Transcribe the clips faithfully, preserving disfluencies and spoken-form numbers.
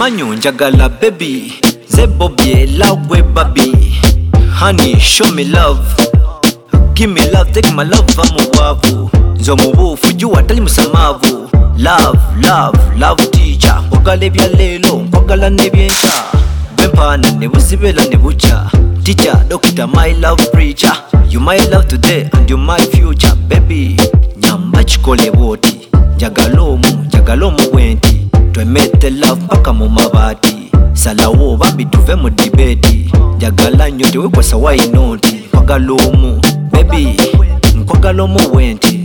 Manyu njagala baby Zebo bie lawe baby Honey show me love Give me love take my love amuwavu Nzo mubufu juwa tali musamavu Love love love teacher Kwagala ebya lelo kwagala nebyenja Bempana nebuzibela nebucha Teacher doctor my love preacher You my love today and you my future baby Nyamba chikole boti Njagala omu njagala omu wenti Twemete love paka mu mabati Salawo babi tuve mu debate Njagala nyo tewe kwa sawa inoti Kwagala omu baby nkwagala omu wenti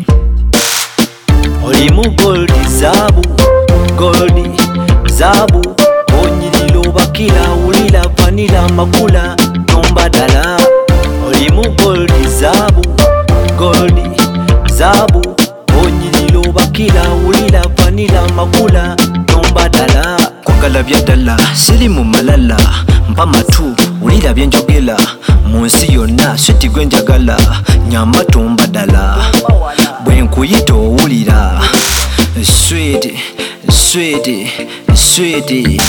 Olimu goldi zabu goldi zabu Onyililo bakila ulila vanila makula Tombadala Olimu goldi zabu goldi zabu Onyililo bakila ulila vanila makula Tombadala Kwagala byadala silimu malala Mpama tu ulila byenjogela Munsi yonna switi gwe njagala Nyama tombadala Bwenkuyita owulira Sweet, sweet, sweet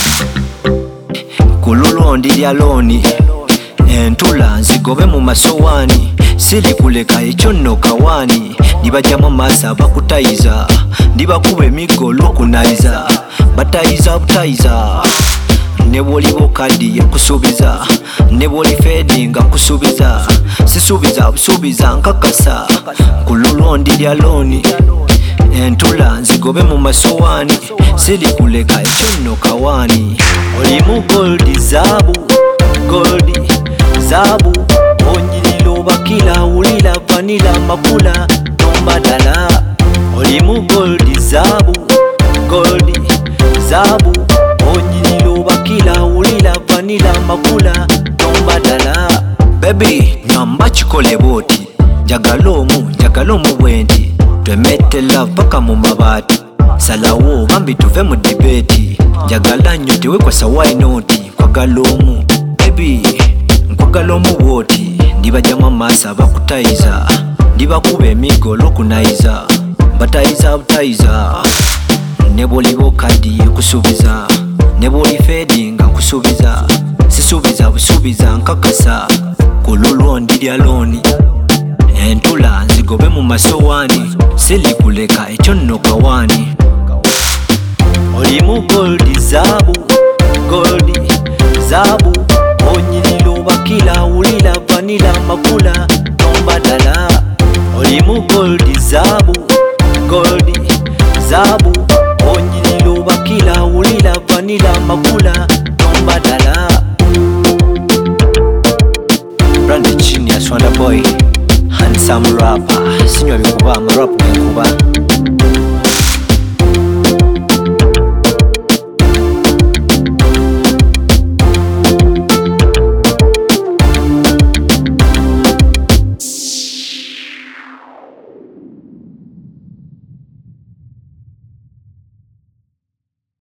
Kululundi lya loni Entula nzigobe mu masowani Sili kuleka ekyo nno kawani Nibajamu masa bakutayiza Nibakuba emigo lukunayiza Batayiza butayiza Neboli bokadi kusubiza Neboli fedinga kusubiza Sisubiza busubiza nkakasa Kululundi lya loni Entula nzigobe mu masowani Sili kuleka ekyo nno kawani Olimu goldi zabu goldi zabu Onyililo bakila ulila vanila makula Tombadala Olimu goldi zabu goldi zabu Onyililo bakila ulila vanila makula Tombadala Baby nyamba chikole boti Njagala omu njagala omu bwenti Twemete love paka mu mabati Salawo bambi tuve mu debate Njagala nyo tewe kwa sawa inoti Kwagala omu baby nkwagala omu bwoti Ndibajamu amasa bakutayiza Ndibakuba emigo lukunayiza Batayiza butayiza Neboli bokadi kusubiza Neboli fedinga kusubiza Sisubiza busubiza nkakasa Kululundi lya loni Entula nzigobe mu masowani Sili kuleka ekyo nno kawani Olimu goldi zabu goldi zabu Onyililo bakila ulila vanila makula Tombadala Olimu goldi zabu goldi zabu Onyililo bakila ulila vanila makula Tombadala Brand Genius Wonder Boy Handsome rapper Sinywa bikuba, marap bikuba